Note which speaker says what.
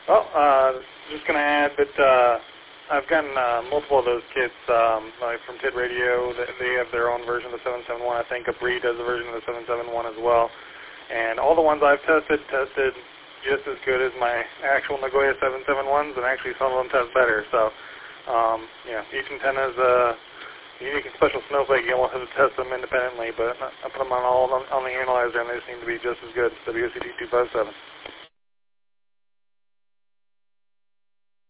Speaker 1: Well, just going to add that I've gotten multiple of those kits, like from TID Radio. They have their own version of the 771. I think Capri does a version of the 771 as well. And all the ones I've tested just as good as my actual Nagoya 771s, and actually some of them test better. So, each antenna is a unique and special snowflake. You'll have to test them independently, but I put them on all on the analyzer, and they seem to be just as good. WOCD 257.